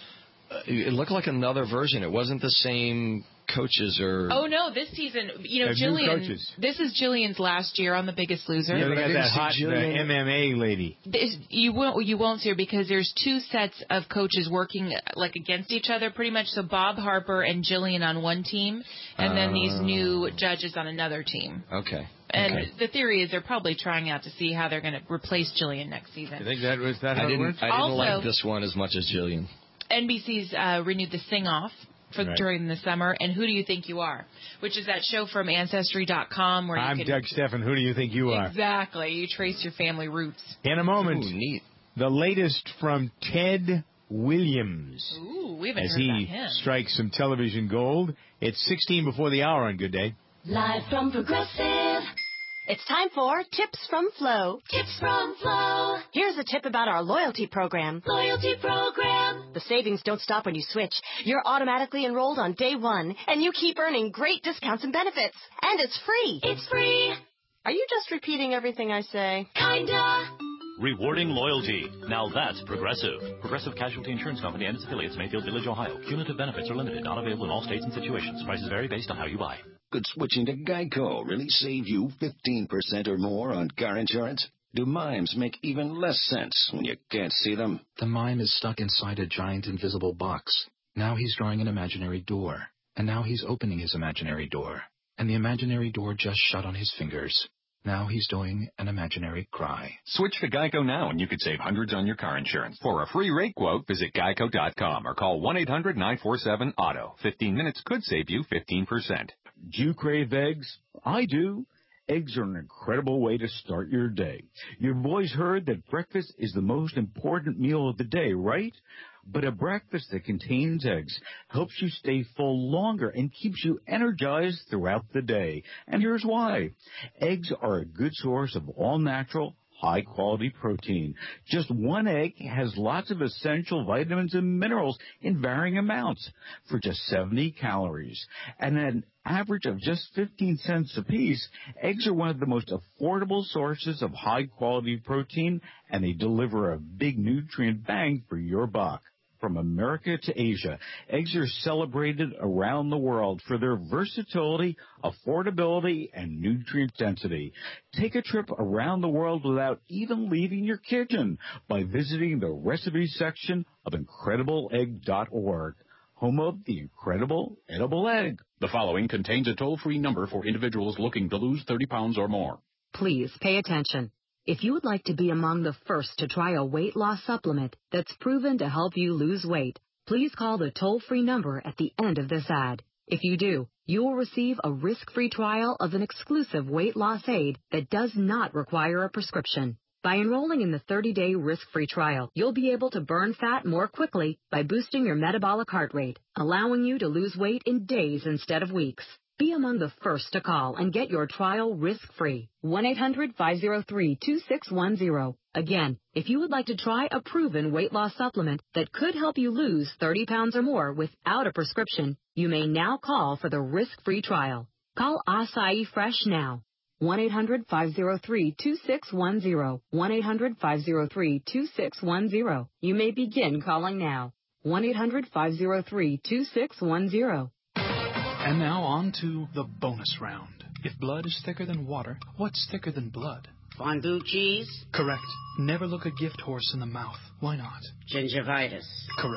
It looked like another version. It wasn't the same coaches or. Oh no! This season, you know, Have new Jillian. coaches. This is Jillian's last year on The Biggest Loser. Yeah, they but I got didn't that see hot uh, Jillian. M M A lady. This, you won't you won't see her because there's two sets of coaches working like against each other pretty much. So Bob Harper and Jillian on one team, and then these Oh. new judges on another team. Okay. And okay. the theory is they're probably trying out to see how they're going to replace Jillian next season. You think that was that how I it didn't. works? I didn't Also- like this one as much as Jillian. N B C's uh, renewed the Sing Off for Right. during the summer, and Who Do You Think You Are, which is that show from Ancestry dot com where I'm you can Doug Steffen. Who do you think you are? exactly you trace your family roots. In a moment, Ooh, neat. the latest from Ted Williams. Ooh, we haven't As heard about he him. strikes some television gold. It's sixteen before the hour on Good Day. Live from Progressive. It's time for Tips from Flo. Tips from Flo. Here's a tip about our loyalty program. Loyalty program. The savings don't stop when you switch. You're automatically enrolled on day one, and you keep earning great discounts and benefits. And it's free. It's free. Are you just repeating everything I say? Kinda. Rewarding loyalty. Now that's Progressive. Progressive Casualty Insurance Company and its affiliates, Mayfield Village, Ohio. Cumulative benefits are limited, not available in all states and situations. Prices vary based on how you buy. Could switching to Geico really save you fifteen percent or more on car insurance? Do mimes make even less sense when you can't see them? The mime is stuck inside a giant invisible box. Now he's drawing an imaginary door. And now he's opening his imaginary door. And the imaginary door just shut on his fingers. Now he's doing an imaginary cry. Switch to Geico now and you could save hundreds on your car insurance. For a free rate quote, visit geico dot com or call one eight hundred nine four seven auto. fifteen minutes could save you fifteen percent. Do you crave eggs? I do. Eggs are an incredible way to start your day. You've always heard that breakfast is the most important meal of the day, right? But a breakfast that contains eggs helps you stay full longer and keeps you energized throughout the day. And here's why. Eggs are a good source of all-natural, high-quality protein. Just one egg has lots of essential vitamins and minerals in varying amounts for just seventy calories. And an average of just fifteen cents apiece, eggs are one of the most affordable sources of high-quality protein, and they deliver a big nutrient bang for your buck. From America to Asia, eggs are celebrated around the world for their versatility, affordability, and nutrient density. Take a trip around the world without even leaving your kitchen by visiting the recipe section of incredible egg dot org, home of the incredible edible egg. The following contains a toll-free number for individuals looking to lose thirty pounds or more. Please pay attention. If you would like to be among the first to try a weight loss supplement that's proven to help you lose weight, please call the toll-free number at the end of this ad. If you do, you will receive a risk-free trial of an exclusive weight loss aid that does not require a prescription. By enrolling in the thirty-day risk-free trial, you'll be able to burn fat more quickly by boosting your metabolic heart rate, allowing you to lose weight in days instead of weeks. Be among the first to call and get your trial risk-free. one eight hundred five oh three two six one zero. Again, if you would like to try a proven weight loss supplement that could help you lose thirty pounds or more without a prescription, you may now call for the risk-free trial. Call Acai Fresh now. one eight hundred five oh three two six one zero. one eight hundred five oh three two six one zero. You may begin calling now. one eight hundred five oh three two six one zero. And now on to the bonus round. If blood is thicker than water, what's thicker than blood? Fondue cheese? Correct. Never look a gift horse in the mouth. Why not? Gingivitis. Correct.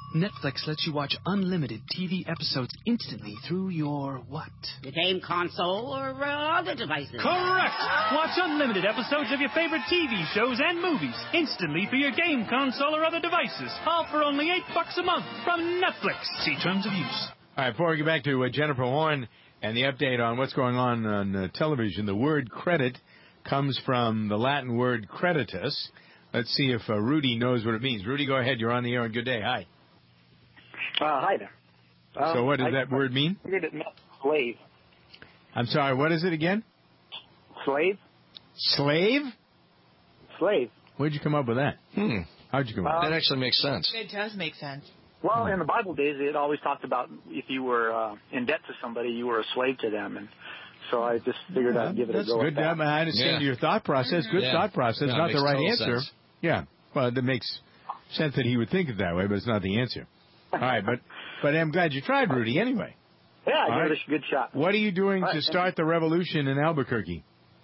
Netflix lets you watch unlimited T V episodes instantly through your what? The game console or uh, other devices. Correct! Watch unlimited episodes of your favorite T V shows and movies instantly through your game console or other devices. All for only eight bucks a month from Netflix. See terms of use. All right, before we get back to uh, Jennifer Horn and the update on what's going on on uh, television, the word credit comes from the Latin word creditus. Let's see if uh, Rudy knows what it means. Rudy, go ahead. You're on the air and good day. Hi. Uh, hi there. Um, so what does I, that word mean? I figured it meant slave. I'm sorry, what is it again? Slave? Slave? Slave. Where'd you come up with that? Hmm. How'd you come up with that? Um, That actually makes sense. It does make sense. Well, in the Bible days, it always talked about if you were uh, in debt to somebody, you were a slave to them. And so I just figured yeah, I'd give it a that's go good. at that. I understand Yeah. your thought process. Good Yeah. thought process. No, not it the makes right total answer. sense. Yeah. Well, that makes sense that he would think it that way, but it's not the answer. All right, but but I'm glad you tried, Rudy, anyway. Yeah, I All gave right. it a good shot. What are you doing All right, to start the revolution in Albuquerque?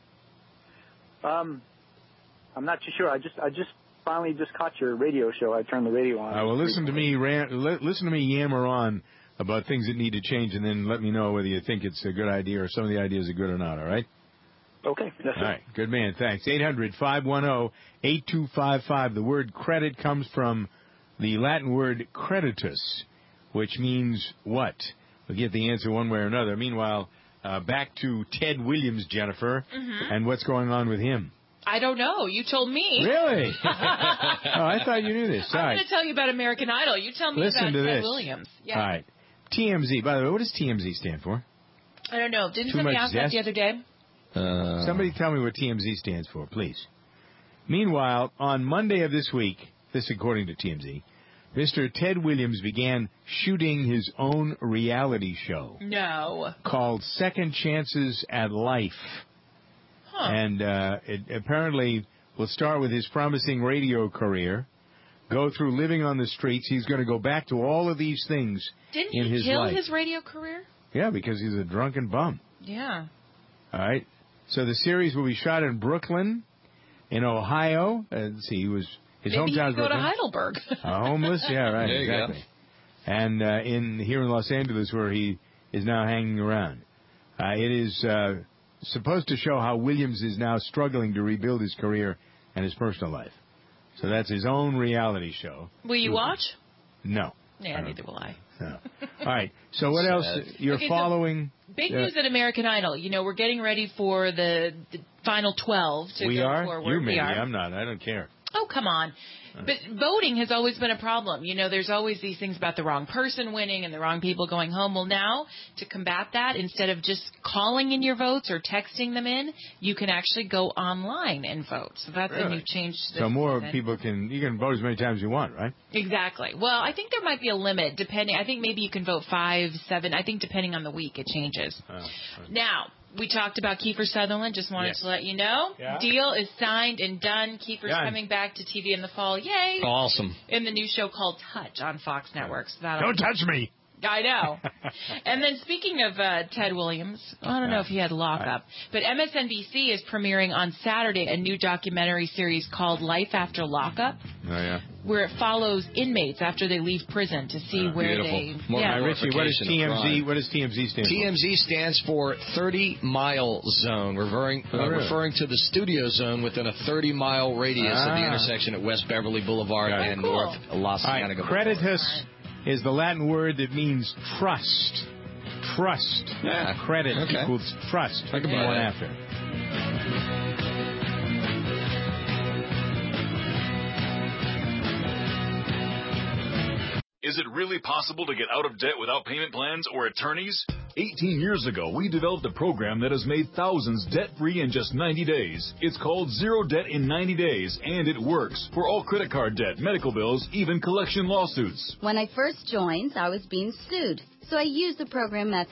Um, I'm not too sure. I just I just finally just caught your radio show. I turned the radio on. Uh, well, listen to me, ran, li- listen to me yammer on about things that need to change, and then let me know whether you think it's a good idea or some of the ideas are good or not. All right? Okay. Yes, all right. Good man. Thanks. eight hundred, five one zero, eight two five five. The word credit comes from the Latin word creditus, which means what? We'll get the answer one way or another. Meanwhile, uh, back to Ted Williams, Jennifer, Mm-hmm. and what's going on with him. I don't know. You told me. Really? oh, I thought you knew this. All I'm right. going to tell you about American Idol. You tell me Listen about to Ted this. Williams. Yeah. All right. T M Z. By the way, what does T M Z stand for? I don't know. Didn't Too somebody much ask that zest? the other day? Uh, Somebody tell me what T M Z stands for, please. Meanwhile, on Monday of this week, this according to T M Z, Mister Ted Williams began shooting his own reality show No. called Second Chances at Life. Huh. And uh, it apparently will start with his promising radio career, go through living on the streets. He's going to go back to all of these things Didn't in he his kill life. his radio career? Yeah, because he's a drunken bum. Yeah. All right. So the series will be shot in Brooklyn, in Ohio. Uh, let's see, he was his Maybe he hometown could go to Brooklyn. Heidelberg. Uh, homeless, yeah, right, There you go. exactly. And uh, in here in Los Angeles, where he is now hanging around, uh, it is uh, supposed to show how Williams is now struggling to rebuild his career and his personal life. So that's his own reality show. Will you watch? No. Yeah, neither will I. No. All right. So what else? You're Okay, so following. Big uh, news at American Idol. You know, we're getting ready for the, the final twelve to we go are. forward. You we maybe. are. I'm not. I don't care. Oh, come on. But voting has always been a problem. You know, there's always these things about the wrong person winning and the wrong people going home. Well, now, to combat that, instead of just calling in your votes or texting them in, you can actually go online and vote. So that's a Really? new change. This So more season. people can. You can vote as many times as you want, right? Exactly. Well, I think there might be a limit depending. I think maybe you can vote five, seven. I think depending on the week it changes. Uh, Now, we talked about Kiefer Sutherland. Just wanted Yes. to let you know. Yeah. Deal is signed and done. Kiefer's Done. coming back to T V in the fall. Yay. Awesome. In the new show called Touch on Fox Networks. That'll Don't touch me. I know. And then speaking of uh, Ted Williams, I don't know if he had lockup, but M S N B C is premiering on Saturday a new documentary series called Life After Lockup, Oh yeah. where it follows inmates after they leave prison to see where Beautiful. they. More yeah. Richie, what is glorification of T M Z? crime. What does T M Z stand T M Z stands for thirty mile zone, referring, Oh, uh, really? referring to the studio zone within a thirty mile radius of the Ah. intersection at West Beverly Boulevard Got it. and Cool. North Los for? All right. Angeles. Creditus is the Latin word that means trust. Trust. Yeah. Credit Okay. equals trust. Think One about it. after. Is it really possible to get out of debt without payment plans or attorneys? eighteen years ago, we developed a program that has made thousands debt-free in just ninety days. It's called Zero Debt in ninety days, and it works for all credit card debt, medical bills, even collection lawsuits. When I first joined, I was being sued, so I used the program methods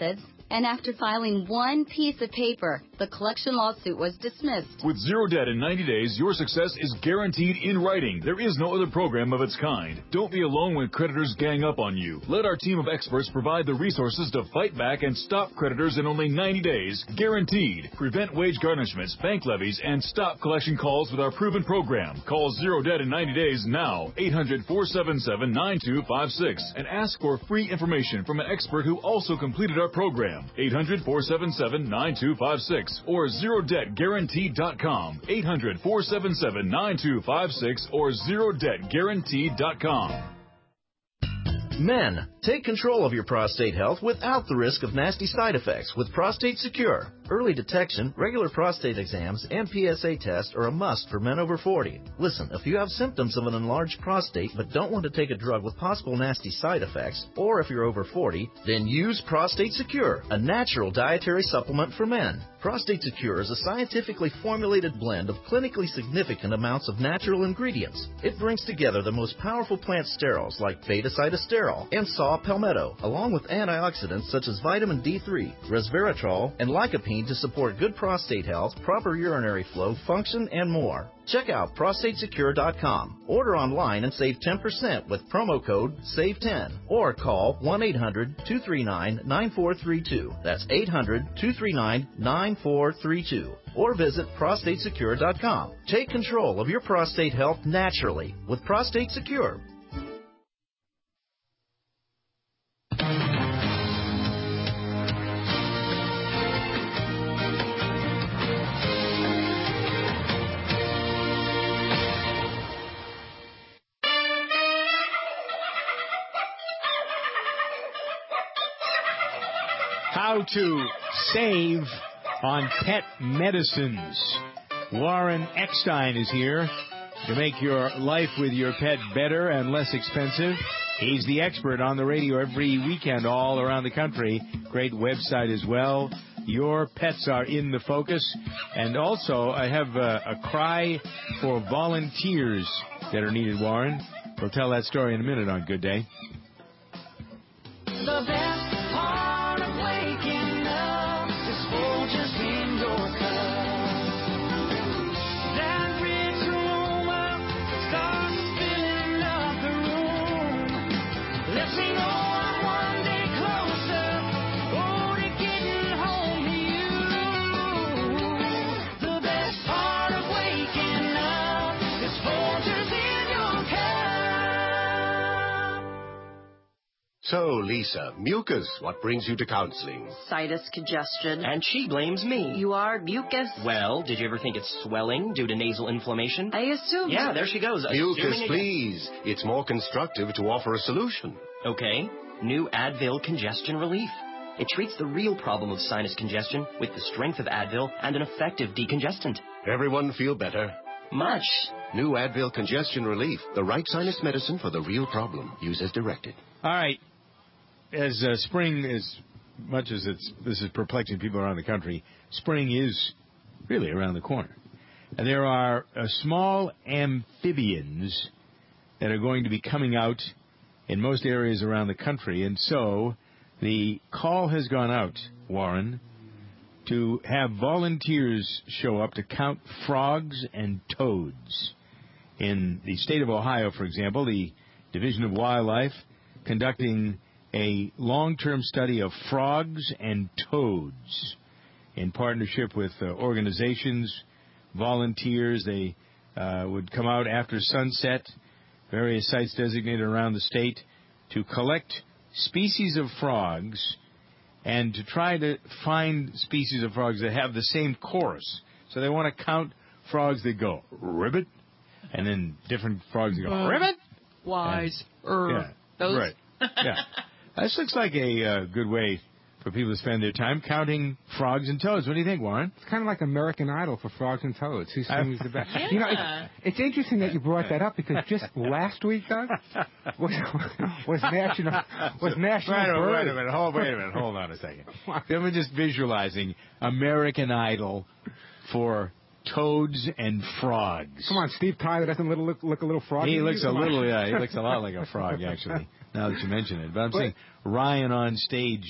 And after filing one piece of paper, the collection lawsuit was dismissed. With zero debt in ninety days, your success is guaranteed in writing. There is no other program of its kind. Don't be alone when creditors gang up on you. Let our team of experts provide the resources to fight back and stop creditors in only ninety days. Guaranteed. Prevent wage garnishments, bank levies, and stop collection calls with our proven program. Call Zero Debt in ninety days now. eight hundred, four seven seven, nine two five six. And ask for free information from an expert who also completed our program. eight hundred, four seven seven, nine two five six or zero debt guaranteed dot com. eight hundred, four seven seven, nine two five six or zero debt guaranteed dot com. Men, take control of your prostate health without the risk of nasty side effects with Prostate Secure. Early detection, regular prostate exams, and P S A tests are a must for men over forty. Listen, if you have symptoms of an enlarged prostate but don't want to take a drug with possible nasty side effects, or if you're over forty, then use Prostate Secure, a natural dietary supplement for men. Prostate Secure is a scientifically formulated blend of clinically significant amounts of natural ingredients. It brings together the most powerful plant sterols like beta-cytosterol and saw palmetto, along with antioxidants such as vitamin D three, resveratrol, and lycopene to support good prostate health, proper urinary flow, function, and more. Check out prostate secure dot com. Order online and save ten percent with promo code save ten or call one eight hundred, two three nine, nine four three two. That's eight hundred, two three nine, nine four three two. Or visit prostate secure dot com. Take control of your prostate health naturally with Prostate Secure. How to save on pet medicines. Warren Eckstein is here to make your life with your pet better and less expensive. He's the expert on the radio every weekend all around the country. Great website as well. Your pets are in the focus. And also, I have a, a cry for volunteers that are needed, Warren. We'll tell that story in a minute on Good Day. The best part of waking up is Folgers in your cup. That rich aroma starts filling up the room. Lets me know I'm one day closer, oh, to getting home to you. The best part of waking up is Folgers in your cup. So, Lisa, mucus, what brings you to counseling? Sinus congestion. And she blames me. You are mucus. Well, did you ever think it's swelling due to nasal inflammation? I assume. Yeah, there she goes. Mucus, please. It's more constructive to offer a solution. Okay. New Advil Congestion Relief. It treats the real problem of sinus congestion with the strength of Advil and an effective decongestant. Everyone feel better? Much. New Advil Congestion Relief, the right sinus medicine for the real problem. Use as directed. All right. As uh, spring, as much as it's this is perplexing people around the country, spring is really around the corner. And there are uh, small amphibians that are going to be coming out in most areas around the country. And so the call has gone out, Warren, to have volunteers show up to count frogs and toads. In the state of Ohio, for example, the Division of Wildlife conducting a long-term study of frogs and toads in partnership with uh, organizations, volunteers. They uh, would come out after sunset, various sites designated around the state, to collect species of frogs and to try to find species of frogs that have the same chorus. So they want to count frogs that go ribbit, and then different frogs that go Um, ribbit. Wise. And, Er. yeah, Those. right. Yeah. This looks like a uh, good way for people to spend their time counting frogs and toads. What do you think, Warren? It's kind of like American Idol for frogs and toads. Who sings the best? Yeah. You know, it's, it's interesting that you brought that up because just last week, Doug, was, was national was national. Wait a minute, bird. wait a minute, hold, wait a minute, hold on a second. Then we're just visualizing American Idol for toads and frogs. Come on, Steve Tyler doesn't little, look, look a little froggy. He looks a Come on. little, yeah, he looks a lot like a frog, actually, now that you mention it. But I'm saying Ryan on stage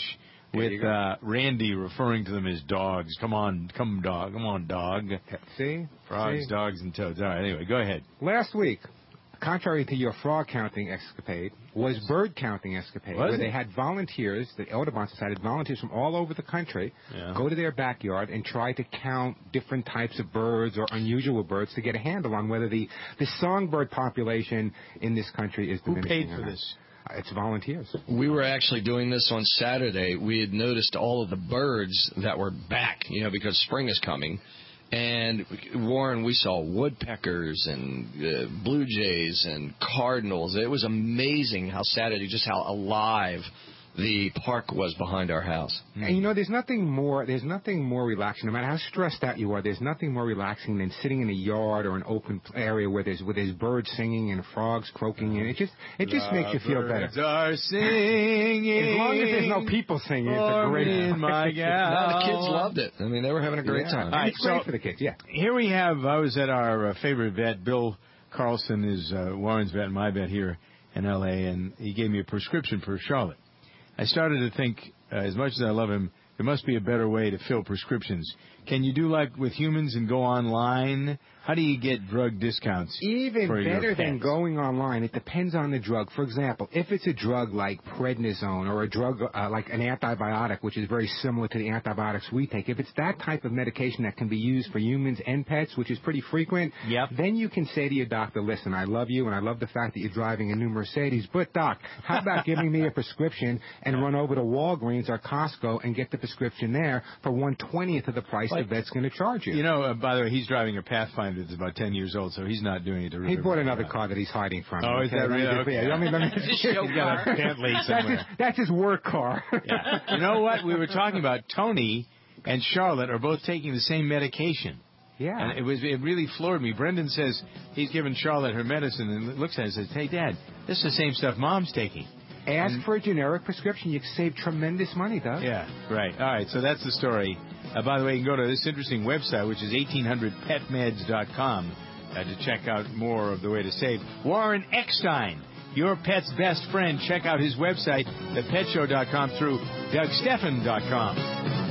with uh, Randy referring to them as dogs. Come on, come dog, come on dog. See? Frogs, See? dogs, and toads. All right, anyway, go ahead. Last week, contrary to your frog counting escapade, was bird counting escapade, Was where it? they had volunteers, the Audubon Society had volunteers from all over the country, Yeah. go to their backyard and try to count different types of birds or unusual birds to get a handle on whether the, the songbird population in this country is Who diminishing. paid or for not. this? Uh, It's volunteers. We were actually doing this on Saturday. We had noticed all of the birds that were back, you know, because spring is coming. And, Warren, we saw woodpeckers and uh, blue jays and cardinals. It was amazing how Saturday, just how alive the park was behind our house. And you know, there's nothing more. There's nothing more relaxing. No matter how stressed out you are, there's nothing more relaxing than sitting in a yard or an open area where there's where there's birds singing and frogs croaking, and it just it just makes you feel better. Birds are singing. As long as there's no people singing, it's a great. in my gal. No, the kids loved it. I mean, they were having a great Yeah. time. And All right, it's great so- for the kids. Yeah. Here we have, I was at our uh, favorite vet, Bill Carlson is uh, Warren's vet and my vet here in L A, and he gave me a prescription for Charlotte. I started to think, uh, as much as I love him, there must be a better way to fill prescriptions. Can you do like with humans and go online? How do you get drug discounts? Even for your better than pets? going online, it depends on the drug. For example, if it's a drug like prednisone or a drug uh, like an antibiotic, which is very similar to the antibiotics we take, if it's that type of medication that can be used for humans and pets, which is pretty frequent, yep. then you can say to your doctor, listen, I love you and I love the fact that you're driving a new Mercedes, but doc, how about giving me a prescription and run over to Walgreens or Costco and get the prescription there for one twentieth of the price Like, the vet's going to charge you? You know, uh, by the way, he's driving a Pathfinder that's about ten years old, so he's not doing it to rip He bought everybody another out. car that he's hiding from. Oh, is that really? Let me just- Okay. yeah, let me- let me- He's got a Bentley That's somewhere. his, that's his work car. Yeah. You know what? We were talking about Tony and Charlotte are both taking the same medication. Yeah. And it was it really floored me. Brendan says he's given Charlotte her medicine and looks at it and says, hey, Dad, this is the same stuff Mom's taking. Ask And- for a generic prescription. You can save tremendous money, Doug. Yeah, right. All right, so that's the story. Uh, by the way, you can go to this interesting website, which is eighteen hundred pet meds dot com, uh, to check out more of the way to save. Warren Eckstein, your pet's best friend. Check out his website, the pet show dot com, through Doug Stephan dot com.